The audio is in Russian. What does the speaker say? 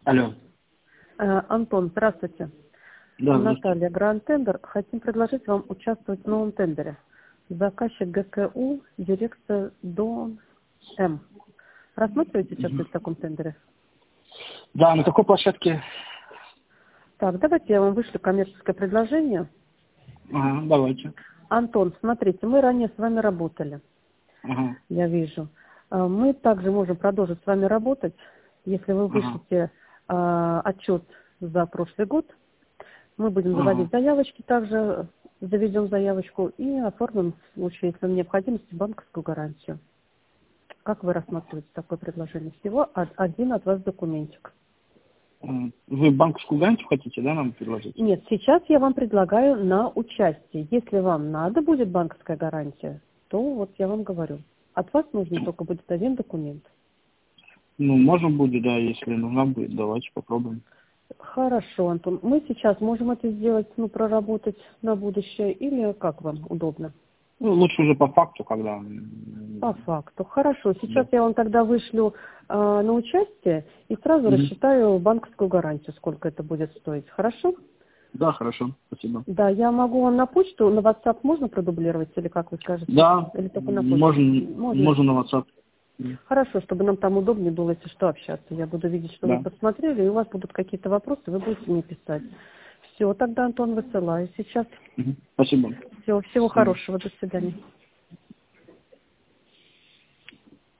Алло. Антон, здравствуйте. Да, здравствуйте. Наталья, Гранд Тендер. Хотим предложить вам участвовать в новом тендере. Заказчик ГКУ, дирекция Дон М. Рассматриваете участвовать в таком тендере? Да, на какой площадке? Так, давайте я вам вышлю коммерческое предложение. Ага, давайте. Антон, смотрите, мы ранее с вами работали, Ага, я вижу. Мы также можем продолжить с вами работать, если вы ага, вышлите отчет за прошлый год. Мы будем ага. заводить заявочки, также заведем заявочку и оформим, в случае, если необходимости, банковскую гарантию. Как вы рассматриваете такое предложение? Всего один от вас документик. Вы банковскую гарантию хотите, да, нам предложить? Нет, сейчас я вам предлагаю на участие. Если вам надо будет банковская гарантия, то вот я вам говорю. От вас нужно только будет один документ. Ну, можно будет, да, если нужна будет, давайте попробуем. Хорошо, Антон. Мы сейчас можем это сделать, проработать на будущее, или как вам удобно? Ну, лучше уже по факту, когда... По факту. Хорошо. Сейчас Да. я вам тогда вышлю на участие и сразу Мгм. рассчитаю банковскую гарантию, сколько это будет стоить. Хорошо? Да, хорошо, спасибо. Да, я могу вам на почту, на WhatsApp можно продублировать, или как вы скажете? Да, Или только на почту? Можно? можно на WhatsApp. Хорошо, чтобы нам там удобнее было, если что, общаться. Я буду видеть, что вы Да. посмотрели, и у вас будут какие-то вопросы, вы будете мне писать. Все, тогда, Антон, высылаю сейчас. Мгм. Спасибо. Все, всего Спасибо. хорошего, до свидания.